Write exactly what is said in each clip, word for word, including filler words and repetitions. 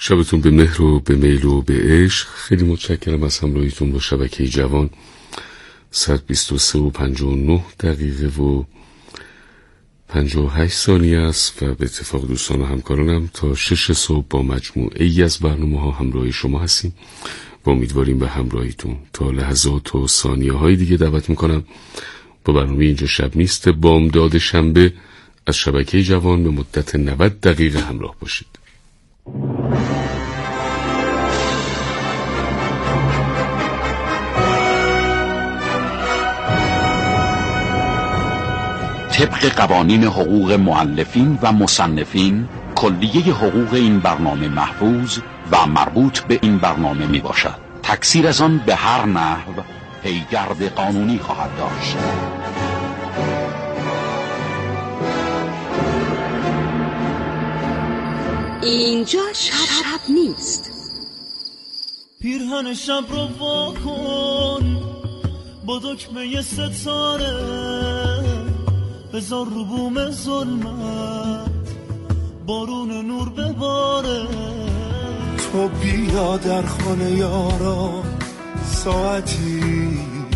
شبتون به مهر و به میل و به عشق. خیلی متشکرم از همراهیتون با شبکه جوان. ساعت بیست و سه و پنجاه و نه دقیقه و پنجاه و هشت ثانیه است و به اتفاق دوستان و همکارانم تا شش صبح با مجموعه ای از برنامه ها همراه شما هستیم و امیدواریم به همراهیتون. تا لحظات و ثانیه های دیگه دعوت میکنم با برنامه اینجا شب نیست بامداد شنبه از شبکه جوان به مدت نود دقیقه همراه باشید. طبق قوانین حقوق مؤلفین و مصنفین، کلیه حقوق این برنامه محفوظ و مربوط به این برنامه می باشد. تکثیر از آن به هر نحو پیگرد قانونی خواهد داشت. اینجا شب, شب نیست. پیرهن شب رو وا کن با دکمه ستاره، بذار رو بوم ظلمت بارون نور بباره. تو بیا در خانه یارا ساعتی،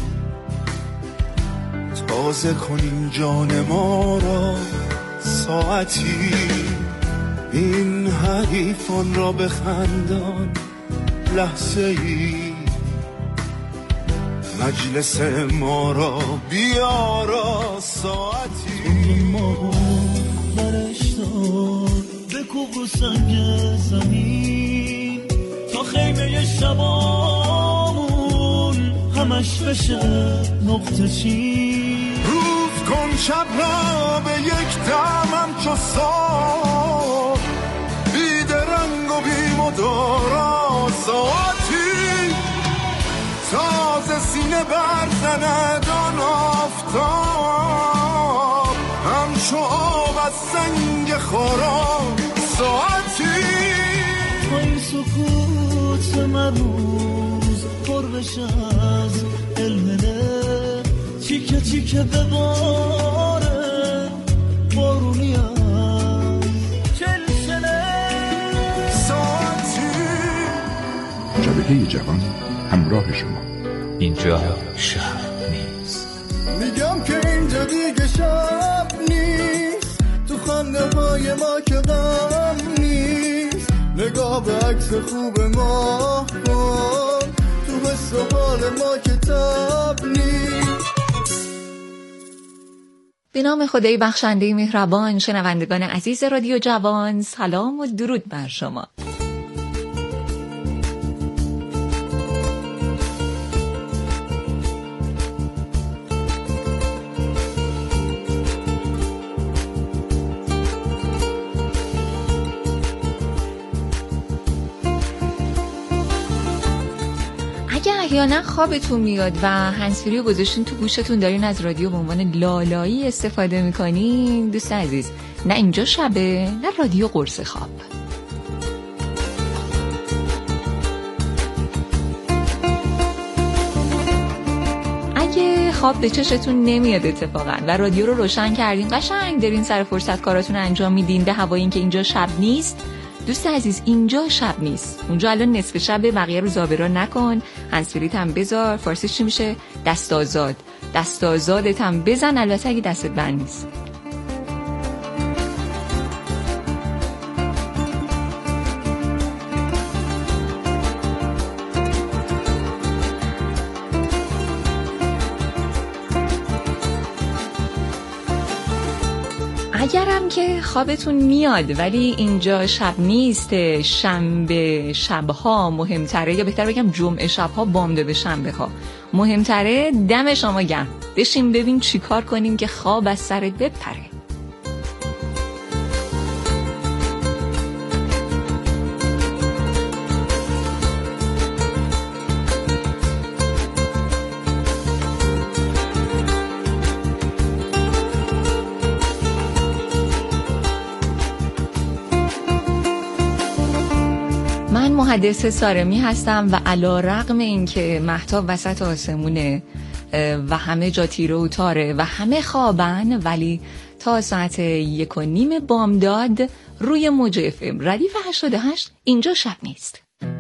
تازه کنیم جان ما را ساعتی. این حریفان را بخندان لحظه ای، مجلس ما را بیارا ساعتی. توی ما برش دار بکوب رو سنگ زمین تا خیمه شبامون همش بشه نقطه چین. روز کن شب را به یک دمم چو سال، بید رنگ و بی مدارا ساعتی. تازه سینه برزند آن آفتاب، همچو آب از سنگ خارا ساعتی. با این سکوت مرموز پر بشه از علمه، چیکه چیکه بباره بارونی از چلچله ساعتی. شبکه جوان همراه شما. اینجا شب نیست. میگم که اینجا دیگه شب نیست، تو خنده های ما که غم نیست. نگاه به عکس خوب ما کن، تو حس و حال ما که تب نیست. به نام خدای بخشنده مهربان، شنوندگان عزیز رادیو جوان، سلام و درود بر شما. احیانا خوابتون میاد و هندزفری رو گذاشتین تو گوشتون، دارین از رادیو به عنوان لالایی استفاده میکنین. دوست عزیز، نه اینجا شبه نه رادیو قرص خواب. اگه خواب به چشتون نمیاد اتفاقا و رادیو رو روشن کردین، قشنگ دارین سر فرصت کاراتون انجام میدین به هوای این که اینجا شب نیست، دوست عزیز اینجا شب نیست. اونجا الان نصف شبه، بقیه رو زابرا نکن. هندزفریت هم بذار، فارسیش چی میشه؟ دست آزاد. دست آزادت هم بزن، البته اگه دستت بند نیست. اگرم که خوابتون میاد ولی اینجا شب نیست، شنبه شبها مهمتره، یا بهتر بگم جمعه شبها بامداد شنبه ها مهمتره، دم شما گرم. بشین ببین چی کار کنیم که خواب از سرت بپره. من محدث سارمی هستم و علی رغم این که مهتاب وسط آسمونه و همه جا تیره و تاره و همه خوابن، ولی تا ساعت یک و نیم بامداد روی موج اف ام ردیف هشتاد و هشت. اینجا شب نیست.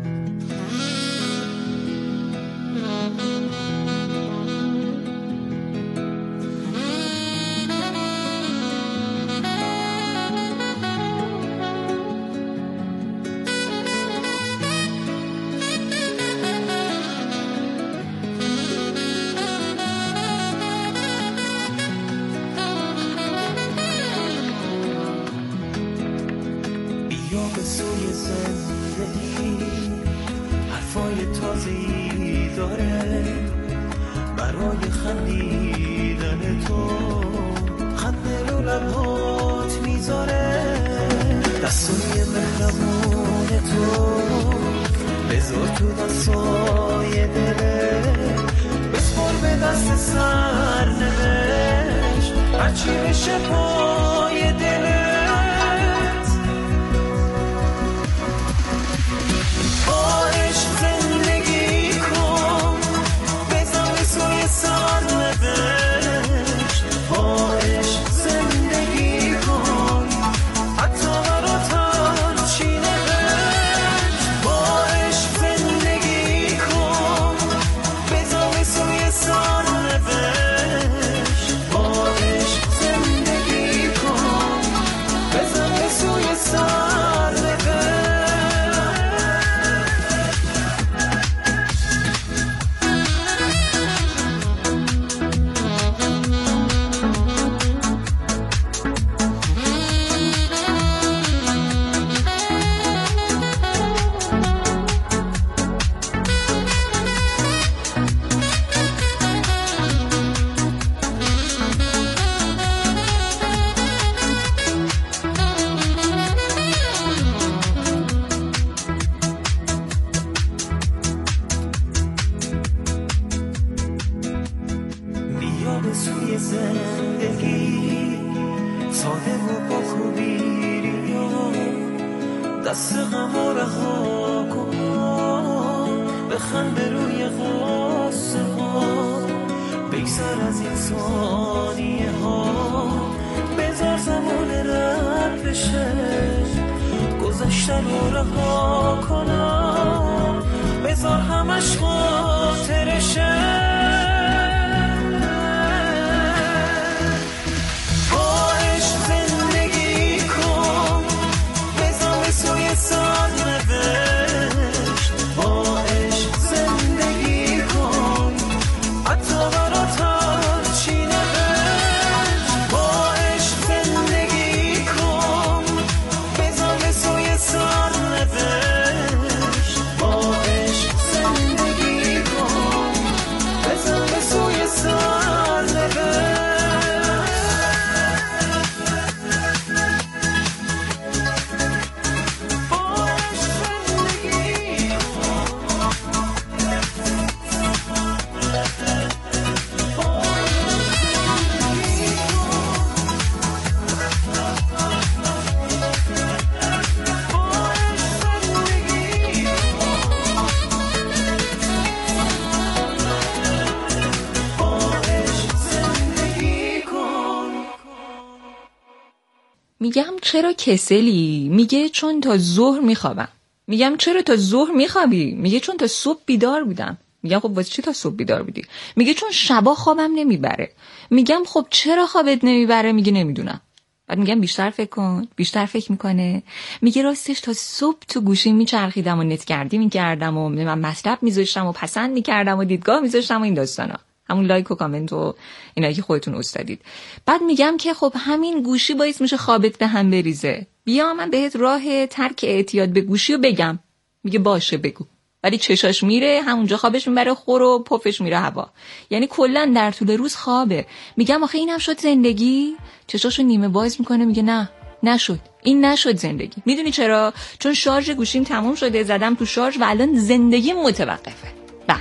میگم چرا کسلی؟ میگه چون تا ظهر میخوابم. میگم چرا تا ظهر میخوابی؟ میگه چون تا صبح بیدار بودم. میگم خب واسه چی تا صبح بیدار بودی؟ میگه چون شبا خوابم نمیبره. میگم خب چرا خوابت نمیبره؟ میگه نمیدونم. بعد میگم بیشتر فکر کن. بیشتر فکر میکنه. میگه راستش تا صبح تو گوشی میچرخیدم و نتگردی میکردم و من مطلب میذاشتم و پسند میکردم و دیدگاه میذاشتم و این داستانا. همون لایک و کامنت و اینایی که خودتون استادید. بعد میگم که خب همین گوشی باعث میشه خوابت به هم بریزه. بیا من بهت راه ترک اعتیاد به گوشی رو بگم. میگه باشه بگو. ولی چشاش میره همونجا خوابش میبره خور و پفش میره هوا. یعنی کلا در طول روز خوابه. میگم آخه اینم شد زندگی؟ چشاشو نیمه باز میکنه میگه نه نشد. این نشد زندگی. میدونی چرا؟ چون شارژ گوشیم تموم شده، زدم تو شارژ و الان زندگی متوقفه. بله.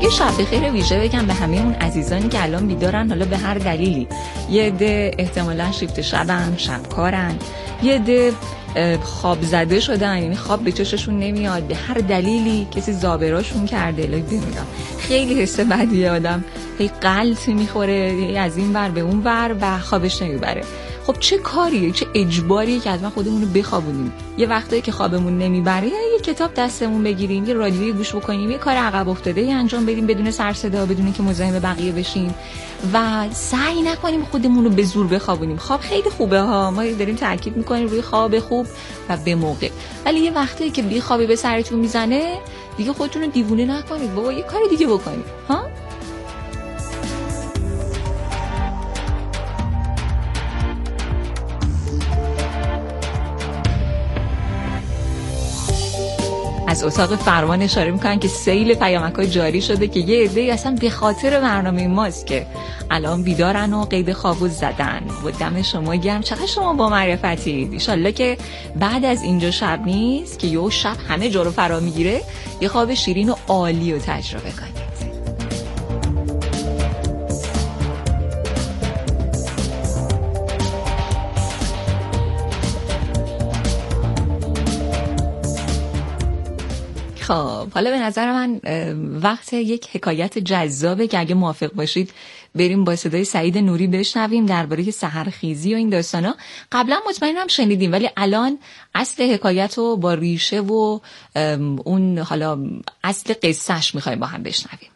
یه شب بخیر ویژه بگم به همه اون عزیزانی که الان بیدارن، حالا به هر دلیلی. یه عده احتمالاً شیفت شبن، شبکارن، یه عده خواب زده شدن، یعنی خواب به چششون نمیاد، به هر دلیلی کسی زابراشون کرده. الهی بمیرم، خیلی حس بدیه، آدم هی غلط میخوره از این ور به اون ور و خوابش نمیبره. خب چه کاریه، چه اجباریه که حتما خودمون رو بخوابونیم. یه وقتایی که خوابمون نمیبره یه کتاب دستمون بگیریم، یه رادیویی گوش بکنیم، یه کار عقب افتاده‌ای انجام بدیم بدون سر صدا، بدون که مزاحم بقیه بشیم و سعی نکنیم خودمون رو به زور بخوابونیم. خواب خیلی خوبه ها، ما داریم تاکید میکنیم روی خواب خوب و به موقع، ولی یه وقتایی که بی خوابی به سرتون میزنه دیگه خودتون رو دیوونه نکنید، بابا یه کار دیگه بکنید ها. از اتاق فرمان اشاره میکنن که سیل پیامک‌های جاری شده که یه عده‌ای اصلا به خاطر برنامه ماست که الان بیدارن و قید خوابو زدن. و دم شما گرم، چقدر شما با معرفتید. ان شاءالله که بعد از اینجا شب نیست که یه شب همه جا رو فرا میگیره، یه خواب شیرین و عالی رو تجربه کنید. خب حالا به نظر من وقت یک حکایت جذابه که اگه موافق باشید بریم با صدای سعید نوری بشنویم درباره سحرخیزی و این داستانا. قبلا مطمئنم شنیدیم ولی الان اصل حکایت رو با ریشه و اون حالا اصل قصهش میخوایم با هم بشنویم.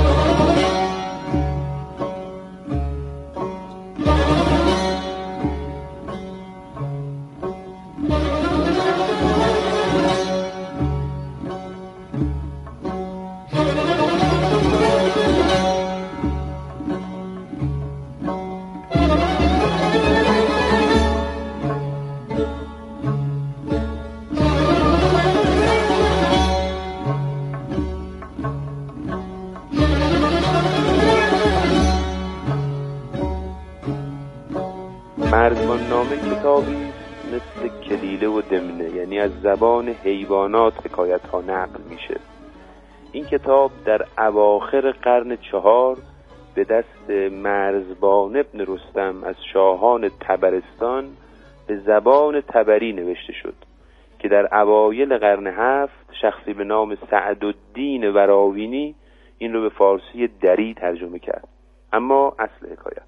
مرزبان نامه کتابی مثل کلیله و دمنه، یعنی از زبان حیوانات حکایت ها نقل میشه. این کتاب در اواخر قرن چهار به دست مرزبان ابن رستم از شاهان تبرستان به زبان تبری نوشته شد که در اوایل قرن هفت شخصی به نام سعدالدین وراوینی این رو به فارسی دری ترجمه کرد. اما اصل حکایت: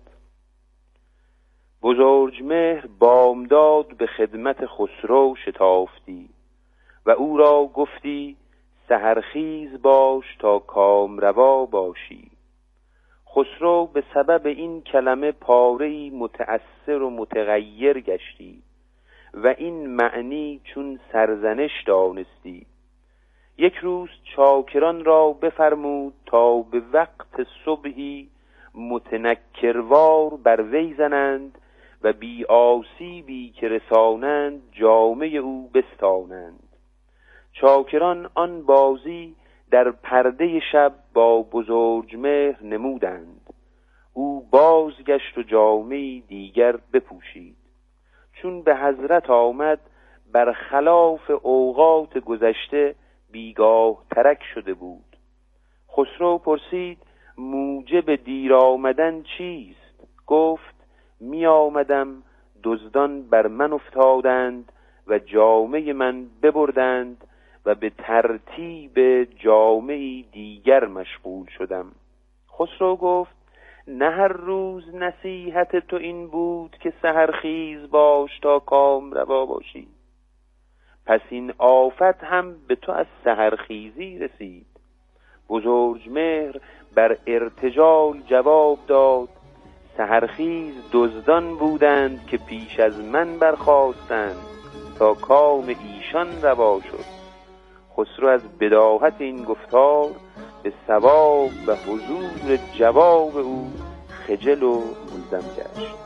بزرجمهر بامداد به خدمت خسرو شتافتی و او را گفتی سحرخیز باش تا کامروا باشی. خسرو به سبب این کلمه پاره‌ای متأثر و متغیر گشتی و این معنی چون سرزنش دانستی. یک روز چاکران را بفرمود تا به وقت صبحی متنکروار بر وی زنند و بی آسیبی که رسانند جامه او بستانند. چاکران آن بازی در پرده شب با بزرجمهر نمودند. او بازگشت و جامه دیگر بپوشید. چون به حضرت آمد برخلاف اوقات گذشته بیگاه ترک شده بود. خسرو پرسید موجب دیر آمدن چیست؟ گفت می آمدم دزدان بر من افتادند و جامه من ببردند و به ترتیب جامه دیگر مشغول شدم. خسرو گفت نه هر روز نصیحت تو این بود که سحرخیز باش تا کامروا باشی؟ پس این آفت هم به تو از سحرخیزی رسید. بزرجمهر بر ارتجال جواب داد سحرخیز دزدان بودند که پیش از من برخاستند تا کام ایشان روا شد. خسرو از بداهت این گفتار به ثواب و حضور جواب او خجل و ملزم گشت.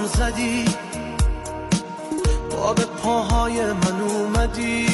زدی، با به پاهای من اومدی،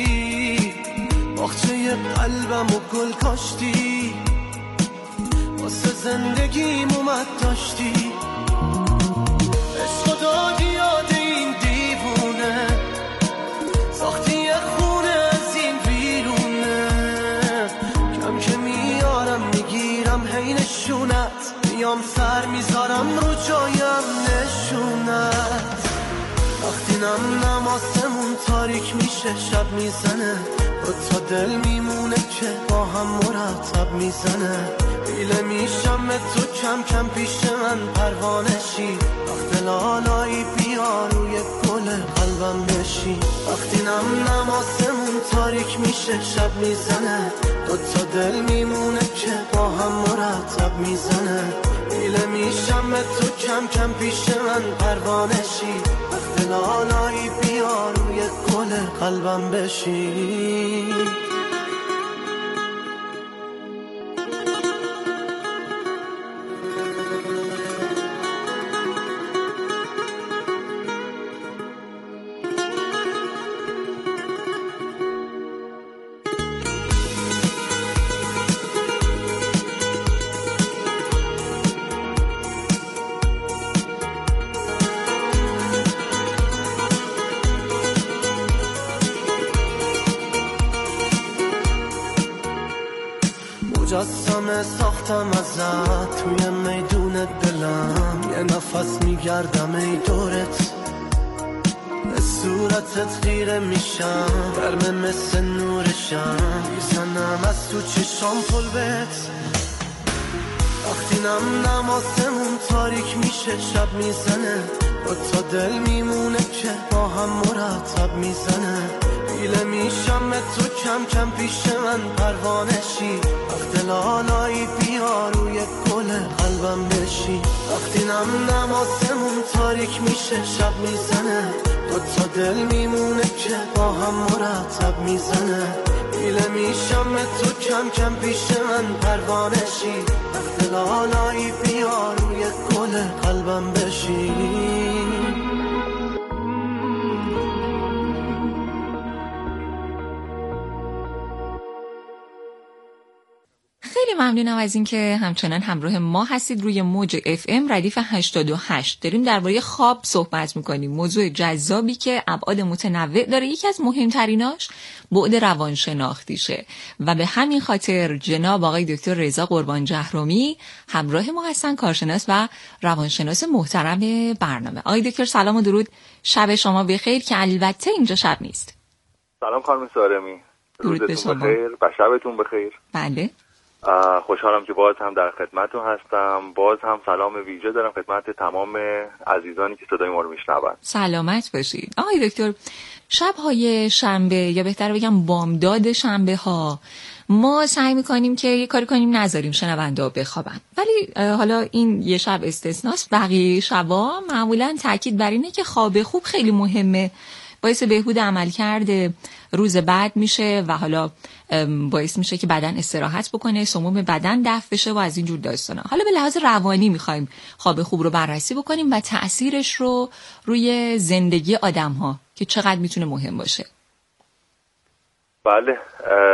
باغچه قلبم و گل کاشتی، واسه زندگیم اومد داشتی، عشق دادی یاد این دیوونه، ساختی یه خونه از این ویرونه، کم که میارم میگیرم هی نشونت، میام سر میذارم رو جایم نشونت، وقتی نم نم آسمون تاریک میشه شب میزنه، دو تا دل میمونه که با هم مرتب میزنه، بیله میشم تو کم کم پیش من پروانشی، وقت لالایی بیا روی گل قلبم بشی، وقتی نم نم آسمون تاریک میشه شب میزنه، دو تا دل میمونه که با هم مرتب میزنه، بیله میشم تو کم کم پیش من پروانشی، وقت لالایی بیا روی گل قلبم بشی. مجسمه ساختم ازت توی میدون دلم، یه نفس میگردم ای دورت، به صورتت خیره میشم، گرمه مثل نورشم، میزنم از تو چشام پلبت، وقتی نم نم آسمون تاریک میشه شب میزنه، دو تا دل میمونه که با هم مرتب میزنه، بیله میشم تو کم کم پیش من پروانشی، وقت لالایی بیا روی گل قلبم بشی، وقتی نم نم آسمون تاریک میشه شب میزنه، دو تا دل میمونه که با هم مرتب میزنه، بیله میشم تو کم کم پیش من پروانشی، وقت لالایی بیا روی گل قلبم بشی. خیلی ممنونم از اینکه همچنان همراه ما هستید روی موج اف ام ردیف هشتاد و هشت. داریم درباره خواب صحبت میکنیم، موضوع جذابی که ابعاد متنوع داره. یکی از مهمتریناش بعد روانشناختیشه و به همین خاطر جناب آقای دکتر رضا قربان جهرومی همراه ما هستن، کارشناس و روانشناس محترم برنامه. آقای دکتر سلام و درود، شب شما بخیر که البته اینجا شب نیست. سلام خانم سارمی، درود به شما بخیر و شبتون بخیر. بله، خوشحالم که باز هم در خدمتتون هستم. باز هم سلام ویژه دارم خدمت تمام عزیزانی که صدای ما رو میشنون. سلامت باشید. آقای دکتر، شب‌های شنبه یا بهتر بگم بامداد شنبه ها ما سعی میکنیم که یه کاری کنیم نذاریم شنونده ها بخوابن، ولی حالا این یه شب استثناست. بقیه شبا معمولا تاکید بر اینه که خواب خوب خیلی مهمه، باعث بهبود عملکرد روز بعد میشه و حالا باعث میشه که بدن استراحت بکنه، سموم بدن دفع بشه و از این جور داستانا. حالا به لحاظ روانی میخوایم خواب خوب رو بررسی بکنیم و تأثیرش رو روی زندگی آدم ها که چقدر میتونه مهم باشه. بله،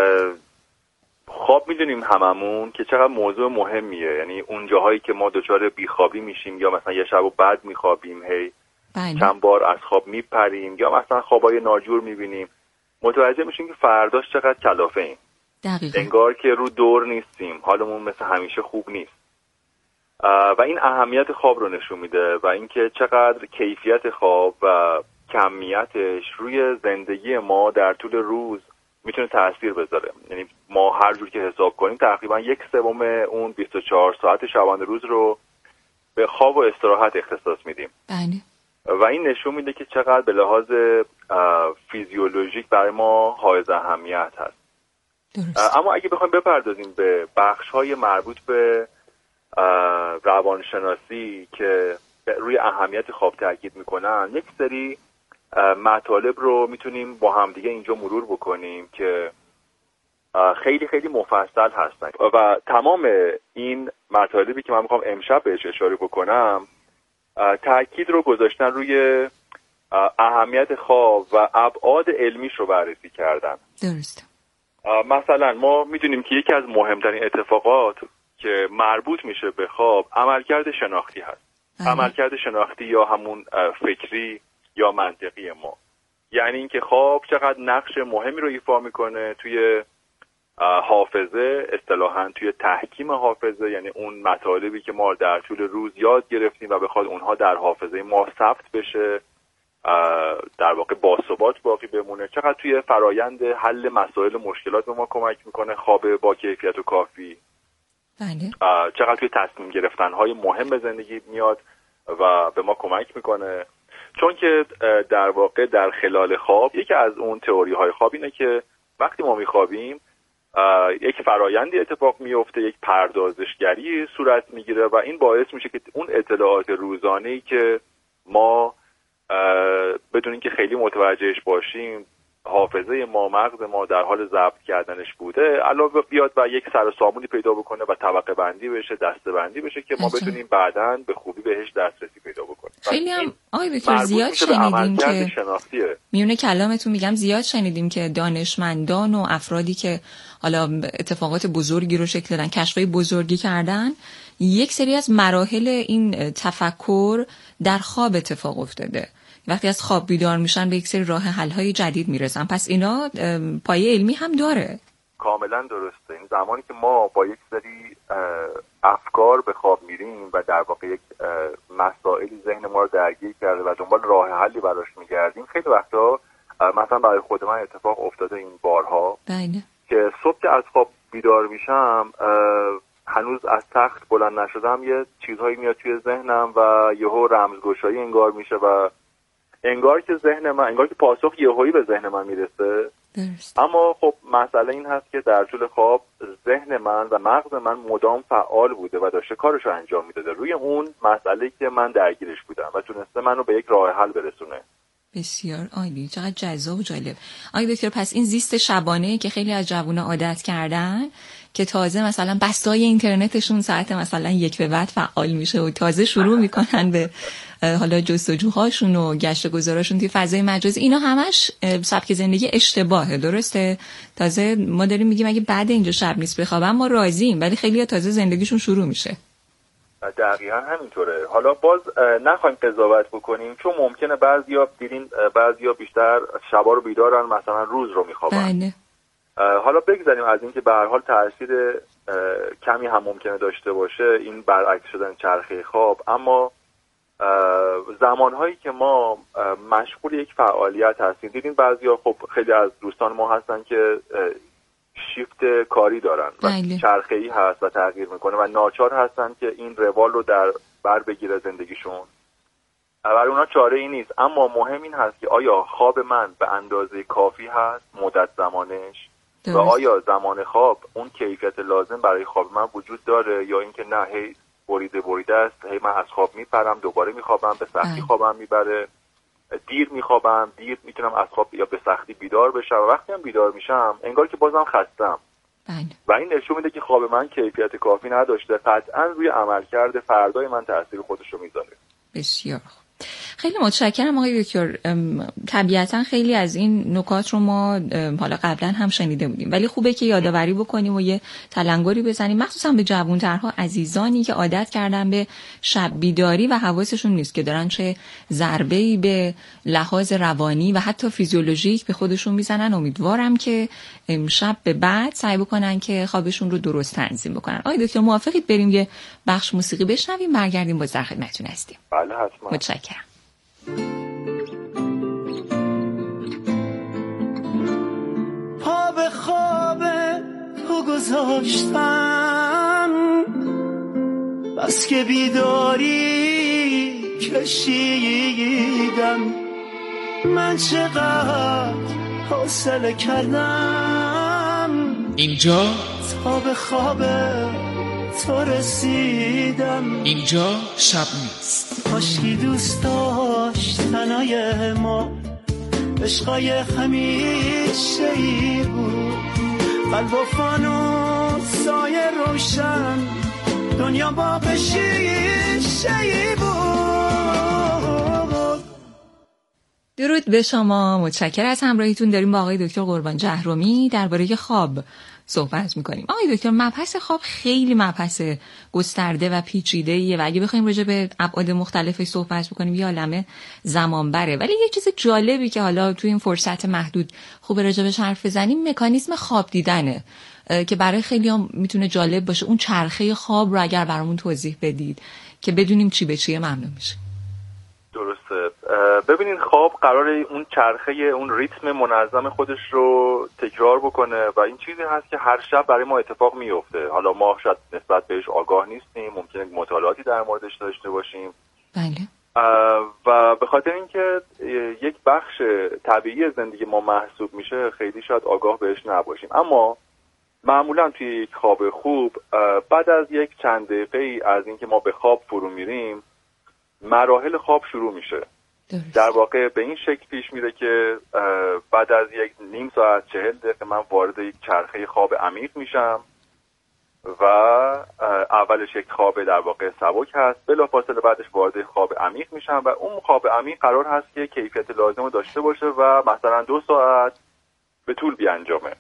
خواب میدونیم هممون که چقدر موضوع مهمیه، یعنی اون جاهایی که ما دچار بیخوابی میشیم یا مثلا یه شب بعد میخوابیم، هی بله. چند بار از خواب میپریم یا مثلا خوابای ناجور میبینیم، متوجه میشیم که فرداش چقدر کلافه ایم. دقیقا. انگار که رو دور نیستیم، حالمون مثل همیشه خوب نیست و این اهمیت خواب رو نشون میده و اینکه چقدر کیفیت خواب و کمیتش روی زندگی ما در طول روز میتونه تأثیر بذاره. یعنی ما هر جور که حساب کنیم تقریبا یک سوم اون بیست و چهار ساعت شبانه روز رو به خواب و استراحت اختصاص میدیم. بله. و این نشون میده که چقدر به لحاظ فیزیولوژیک برای ما حائز اهمیت هست. درست. اما اگه بخوایم بپردازیم به بخش‌های مربوط به روانشناسی که روی اهمیت خواب تاکید میکنن، یک سری مطالب رو میتونیم با همدیگه اینجا مرور بکنیم که خیلی خیلی مفصل هستن و تمام این مطالبی که من میخوام امشب بهش اشاره بکنم تاکید رو گذاشتن روی اهمیت خواب و ابعاد علمیش رو بررسی کردن. درست. مثلا ما میدونیم که یکی از مهمترین اتفاقات که مربوط میشه به خواب عملکرد شناختی هست. اه. عملکرد شناختی یا همون فکری یا منطقی ما، یعنی اینکه خواب چقدر نقش مهمی رو ایفا میکنه توی حافظه، اصطلاحاً توی تحکیم حافظه، یعنی اون مطالبی که ما در طول روز یاد گرفتیم و بخواد اونها در حافظه ما ثبت بشه، در واقع باثبات باقی بمونه. چقدر توی فرایند حل مسائل مشکلات به ما کمک میکنه خواب با کیفیت و کافی. بله. چقدر توی تصمیم گرفتن‌های مهم زندگی میاد و به ما کمک میکنه. چون که در واقع در خلال خواب یکی از اون تئوری‌های خواب اینه که وقتی ما میخوابیم یک فرایندی اتفاق میفته، یک پردازشگری صورت میگیره و این باعث میشه که اون اطلاعات روزانه‌ای که ما بدون اینکه خیلی متوجهش باشیم حافظه ما، مغز ما در حال ضبط کردنش بوده، علاوه بیاد و یک سر و سامونی پیدا بکنه و طبقه بندی بشه، دسته بندی بشه که ما بتونیم بعداً به خوبی بهش دسترسی پیدا بکنیم. خیلی هم آقای دکتر زیاد شنیدیم که میونه کلامتون میگم زیاد شنیدیم که دانشمندان و افرادی که حالا اتفاقات بزرگی رو شکل دادن، کشفای بزرگی کردن، یک سری از مراحل این تفکر در خواب اتفاق افتاده. وقتی از خواب بیدار میشن به یک سری راه حل‌های جدید میرسن. پس اینا پایه علمی هم داره. کاملا درسته. این زمانی که ما با یک سری افکار به خواب میریم و در واقع یک مسائلی ذهن ما رو درگیر کرده و دنبال راه حلی براش میگردیم، خیلی وقتا مثلا برای خود من اتفاق افتاده این بارها. بله. که صبح که از خواب بیدار میشم هنوز از تخت بلند نشدم یه چیزهایی میاد توی ذهنم و یهو رمزگشایی انگار میشه و انگار که ذهن من انگار که پاسخ یهویی به ذهن من میرسه. درست. اما خب مسئله این هست که در طول خواب ذهن من و مغز من مدام فعال بوده و داشته کارش رو انجام میداده روی اون مسئله که من درگیرش بودم و تونسته منو به یک راه حل برسونه. بسیار عالی، چقدر جذاب و جالب. آقای دکتر پس این زیست شبانه که خیلی از جوونا عادت کردن که تازه مثلا بستای اینترنتشون ساعت مثلا یک به بعد فعال میشه و تازه شروع میکنن به حالا جستجوهاشون و گشت گذاراشون توی فضای مجازی، اینا همش سبک زندگی اشتباهه. درسته؟ تازه ما داریم میگیم اگه بعد اینجا شب نیست بخوابم ما راضییم، ولی خیلی‌ها تازه زندگیشون شروع میشه. دقیقاً همینطوره. حالا باز نخوایم قضاوت بکنیم چون ممکنه بعضیا دیدین بعضیا بیشتر شبا رو بیدارن، مثلا روز رو میخوابن. بله. حالا بگذاریم از این که به هر حال تاثیر کمی هم ممکنه داشته باشه این برعکس شدن چرخه خواب، اما زمانهایی که ما مشغول یک فعالیت هستیم، دیدین بعضیا خب خیلی از دوستان ما هستن که شیفت کاری دارن و بله. چرخه‌ای هست و تغییر میکنه و ناچار هستن که این روال رو در بر بگیره زندگیشون. برای اونا چاره ای نیست، اما مهم این هست که آیا خواب من به اندازه کافی هست مدت زمانش درست. و آیا زمان خواب اون کیفیت لازم برای خواب من وجود داره یا اینکه نه هی بریده بریده است، هی من از خواب میپرم دوباره میخوابم، به سختی خوابم میبره، دیر میخوابم، دیر میتونم از خواب یا به سختی بیدار بشم و وقتی هم بیدار میشم انگار که بازم خستم. بله. و این نشون میده که خواب من کیفیت کافی نداشته، قطعا روی عملکرد فردای من تاثیر خودش رو میذاره. بسیار خیلی متشکرم آقای دکتر. طبیعتا خیلی از این نکات رو ما حالا قبلا هم شنیده بودیم، ولی خوبه که یادآوری بکنیم و یه تلنگری بزنیم، مخصوصا به جوانترها، عزیزانی که عادت کردن به شب بیداری و حواسشون نیست که دارن چه ضربه‌ای به لحاظ روانی و حتی فیزیولوژیک به خودشون میزنن. امیدوارم که امشب به بعد سعی بکنن که خوابشون رو درست تنظیم بکنن. آقای دکتر موافقید بریم یه بخش موسیقی بشنویم، برگردیم باز در خدمتتون هستیم؟ بله حتما. متشکرم. پا به خواب تو گذاشتم، بس که بیداری کشیدم، من چقدر حوصله کردم اینجا تا به خواب تو رسیدم. اینجا شب نیست. کاشکی دوست داشت تنهای ما عشقای همیشه ای بود، قلب و فانوسای روشن دنیا باغ شیشه ای بود. درود به شما، متشکرم از همراهیتون. داریم با آقای دکتر قربان جهرومی درباره خواب صحبت میکنیم. آقای دکتر، مبحث خواب خیلی مبحث گسترده و پیچیده‌ایه و اگه بخوایم راجع به ابعاد مختلفش صحبت بکنیم یه عالمه زمان بره، ولی یه چیز جالبی که حالا تو این فرصت محدود خوبه راجعش حرف بزنیم مکانیزم خواب دیدنه که برای خیلی هم میتونه جالب باشه. اون چرخه خواب رو اگر برامون توضیح بدید که بدونیم چی به چیه ممنون میشه. درسته. ببینین خواب قراره اون چرخه اون ریتم منظم خودش رو تکرار بکنه و این چیزی هست که هر شب برای ما اتفاق میفته. حالا ما شاید نسبت بهش آگاه نیستیم، ممکنه مطالعاتی در موردش داشته باشیم. بله. و به خاطر اینکه یک بخش طبیعی زندگی ما محسوب میشه خیلی شاید آگاه بهش نباشیم، اما معمولا توی یک خواب خوب بعد از یک چند دقیقه از اینکه ما به خواب فرو میریم مراحل خواب شروع میشه. درست. در واقع به این شکل پیش میره که بعد از یک نیم ساعت چهل دقیقه من وارد یک چرخه خواب عمیق میشم و اولش یک خواب در واقع سبک هست، بلافاصله بعدش وارد خواب عمیق میشم و اون خواب عمیق قرار هست که کیفیت لازم رو داشته باشه و مثلا دو ساعت به طول بیانجامه.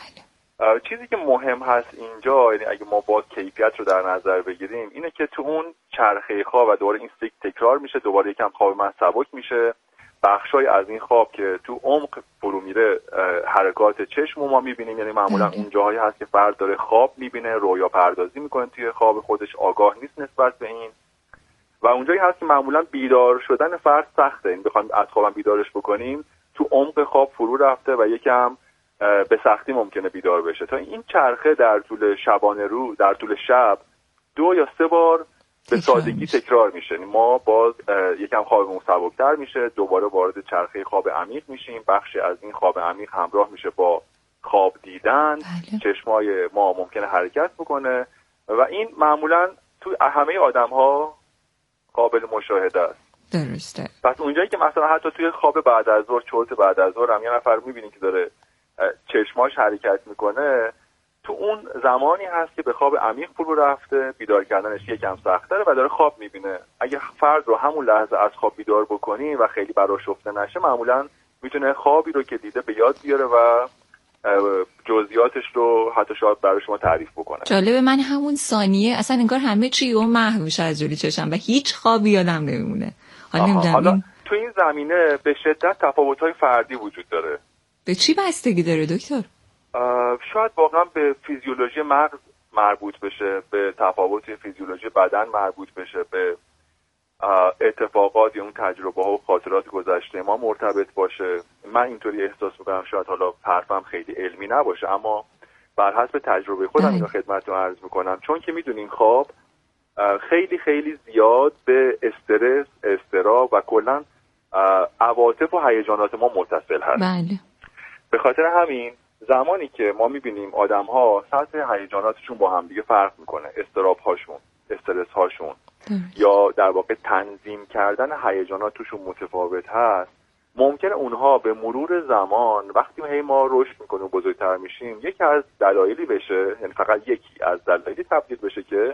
چیزی که مهم هست اینجا، یعنی اگه ما باز کیفیت رو در نظر بگیریم، اینه که تو اون چرخه خواب و دوباره این سیک تکرار میشه، دوباره یکم خواب من سبک میشه، بخشای از این خواب که تو عمق فرو میره حرکات چشم ما میبینیم، یعنی معمولا اون جاهایی هست که فرد داره خواب میبینه، رویا پردازی میکنه توی خواب خودش، آگاه نیست نسبت به این، و اونجایی هست که معمولا بیدار شدن فرد سخته، این بخوایم از خوابم بیدارش بکنیم تو عمق خواب فرو رفته و یکم به سختی ممکنه بیدار بشه. تا این چرخه در طول شبانه رو در طول شب دو یا سه بار به سادگی تکرار میشه. یعنی ما باز یکم خوابمون سبکتر میشه، دوباره وارد چرخه خواب عمیق میشیم، بخشی از این خواب عمیق همراه میشه با خواب دیدن. بله. چشمای ما ممکنه حرکت بکنه و این معمولا تو همه آدم‌ها قابل مشاهده است. درسته. پس اونجایی که مثلا حتی توی خواب بعد از ظهر، چرت بعد از ظهر هم یه نفر می‌بینی که داره چشماش حرکت میکنه، تو اون زمانی هست که به خواب عمیق فرو رفته، بیدار کردنش یکم سخت‌تره و داره خواب میبینه. اگه فرد رو همون لحظه از خواب بیدار بکنی و خیلی براش افته نشه، معمولا میتونه خوابی رو که دیده به یاد بیاره و جزئیاتش رو حتی شاید برای شما تعریف بکنه. جالبه، من همون ثانیه اصلا انگار همه چی اون محو میشه از جلوی چشم و هیچ خوابی یادم نمیمونه. حالا تو این زمینه به شدت تفاوت‌های فردی وجود داره. به چی بستگی داره دکتر؟ شاید واقعا به فیزیولوژی مغز مربوط بشه، به تفاوت فیزیولوژی بدن مربوط بشه، به اتفاقات یا اون تجربه ها و خاطرات گذشته ما مرتبط باشه. من اینطوری احساس میکنم، شاید حالا حرفم خیلی علمی نباشه اما بر حسب تجربه خودم اینو خدمتتون عرض میکنم، چون که میدونین خواب خیلی خیلی زیاد به استرس، اضطراب و کلا عواطف و هیجانات ما متصل هست. بله. به خاطر همین زمانی که ما میبینیم آدم ها سطح هیجاناتشون با هم دیگه فرق میکنه، اضطراب هاشون، استرس هاشون یا در واقع تنظیم کردن هیجانات توشون متفاوت هست، ممکنه اونها به مرور زمان وقتی هی ما رشد میکنیم و بزرگتر میشیم یکی از دلایلی بشه، یعنی فقط یکی از دلایلی تبدیل بشه که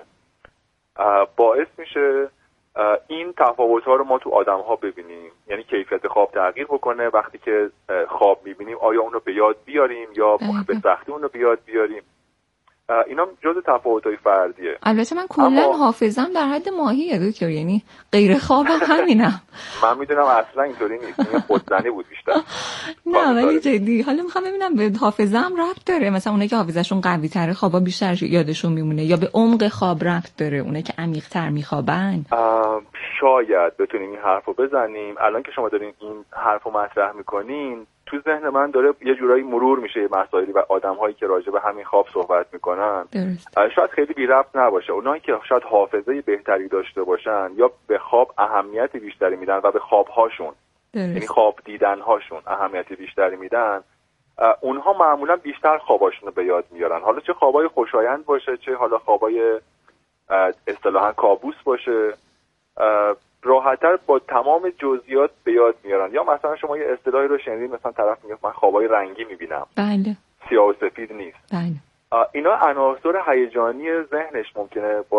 باعث میشه این تفاوت‌ها رو ما تو آدم‌ها ببینیم. یعنی کیفیت خواب تغییر بکنه، وقتی که خواب می‌بینیم آیا اون رو به یاد بیاریم یا به سختی اون رو به یاد بیاریم. اینا جزء تفاوت‌های فردیه. البته من کلاً اما... حافظم در حد ماهیه دکتر، یعنی غیر خوابم همینم. من میدونم اصلا اینطوری نیست، این خودزنی بود بیشتر. نه ولی جدی حالا میخوام ببینم به حافظم ربط داره، مثلا اونایی که حافظشون قوی تره خوابا بیشتر یادشون میمونه، یا به عمق خواب ربط داره اونایی که عمیق تر میخوابن؟ شاید بتونیم این حرفو بزنیم. الان که شما دارین این حرفو مطرح میکنین تو ذهن من داره یه جورایی مرور میشه مسائلی و آدم‌هایی که راجع به همین خواب صحبت میکنن. شاید خیلی بی ربط نباشه. اونایی که شاید حافظه بهتری داشته باشن یا به خواب اهمیت بیشتری میدن و به خواب‌هاشون، یعنی خواب دیدن‌هاشون اهمیت بیشتری میدن، اونها معمولا بیشتر خواباشون رو به یاد میارن. حالا چه خوابای خوشایند باشه، چه حالا خوابای اصطلاحاً کابوس باشه، راحت‌تر با تمام جزئیات به یاد میارن. یا مثلا شما یه اصطلاحی رو شنیدین، مثلا طرف میگه من خوابای رنگی میبینم، بله، سیاه و سفید نیست. بله. اینا عناصر هیجانی ذهنش ممکنه با